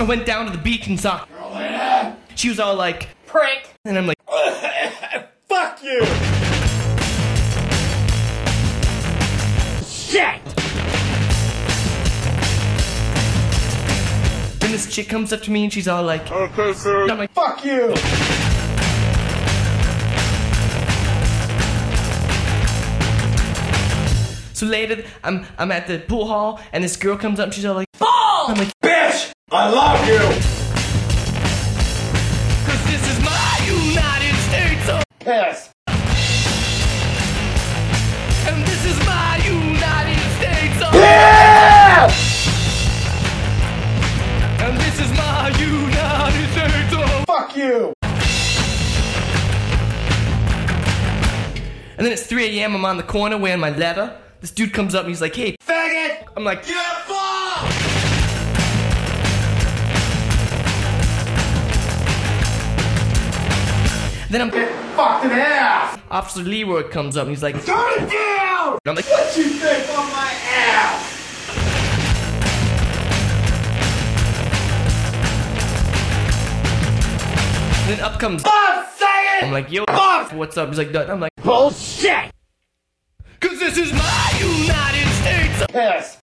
I went down to the beach and saw her. She was all like, prick. And I'm like, fuck you! Shit! Then this chick comes up to me and she's all like, okay, sir. I'm like, fuck you! So later, I'm at the pool hall and this girl comes up and she's all like, Ball! I'm like, Bitch! I love you! cause this is my United States of Piss! and this is my United States of and this is my United States of Fuck you! And then it's 3 a.m. I'm on the corner wearing my leather. This dude comes up and he's like, hey, Faggot! I'm like, You're fucked! then I'm Get fucked in the ass! Officer Leroy comes up and he's like, Turn it down! and I'm like, What you think on my ass? and then up comes, Bob, say it! I'm like, yo, Bob! what's up? He's like, I'm like, Bullshit! cause this is my United States of Piss!